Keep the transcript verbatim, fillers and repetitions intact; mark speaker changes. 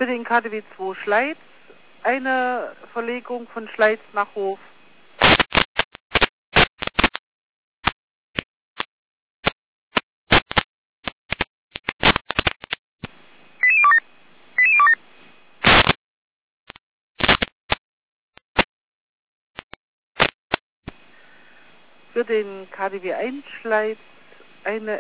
Speaker 1: Für den K D W zwei Schleiz eine Verlegung von Schleiz nach Hof. Für den K D W eins Schleiz eine